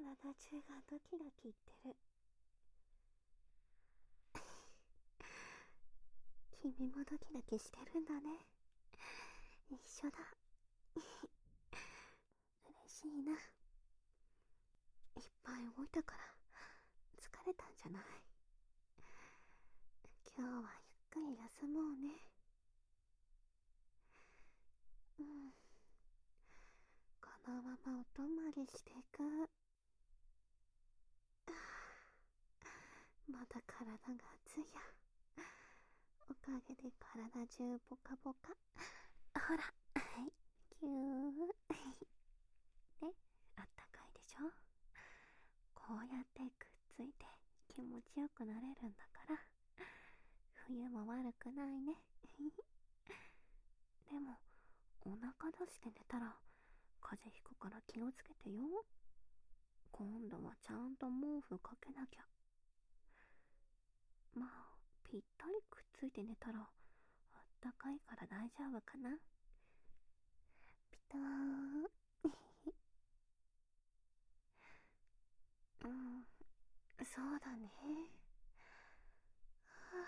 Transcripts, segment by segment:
体中がドキドキいってる。君もドキドキしてるんだね。一緒だ。嬉しいな。いっぱい動いたから疲れたんじゃない？今日はゆっくり休もうね。うん。このままお泊まりしていく。まだ体が熱いや。おかげで体中ポカポカ。ほら、はい、キュー。ね、あったかいでしょ？こうやってくっついて気持ちよくなれるんだから、冬も悪くないね。でも、お腹出して寝たら風邪ひくから気をつけてよ。今度はちゃんと毛布かけなきゃ。まあ、ぴったりくっついて寝たらあったかいから大丈夫かな。ピターン。うん、そうだね。は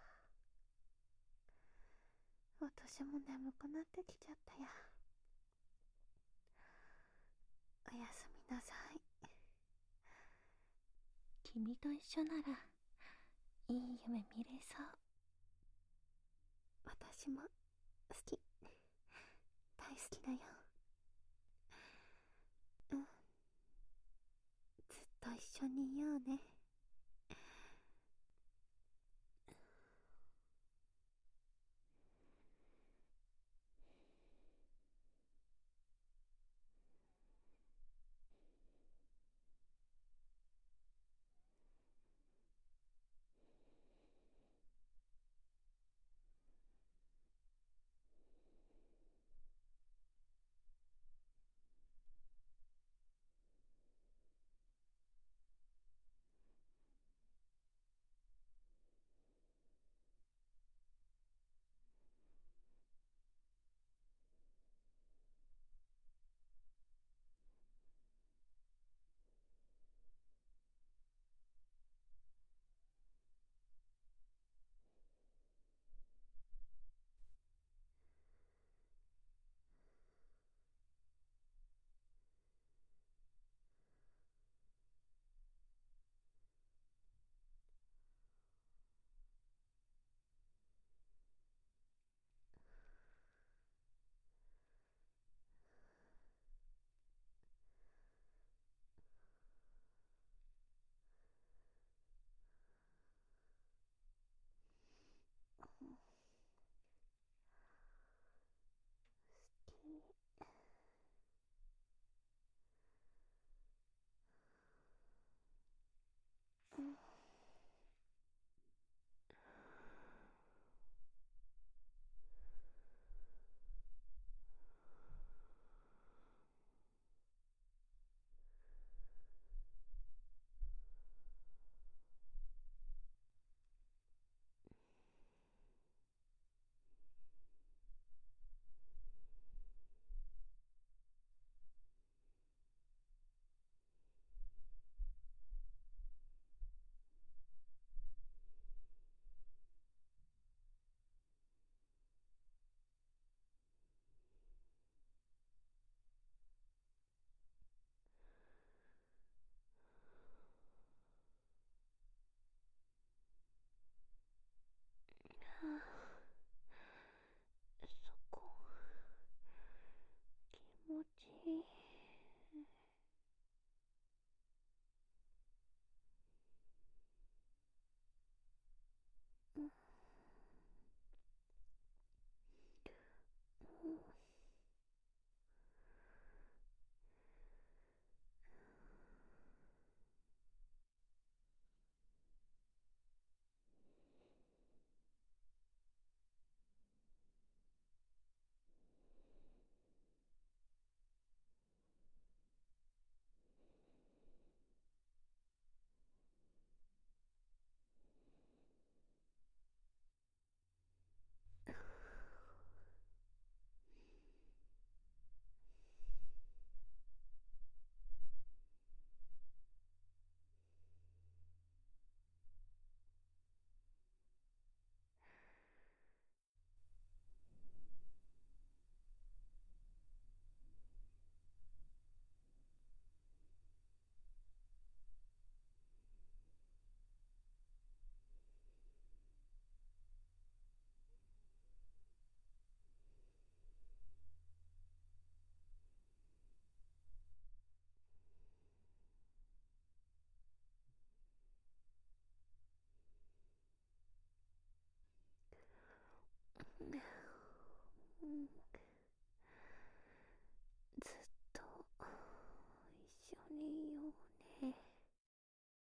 あ、私も眠くなってきちゃったや。おやすみなさい。君と一緒ならいい夢見れそう。私も好き。大好きだよ。うん、ずっと一緒にいようね。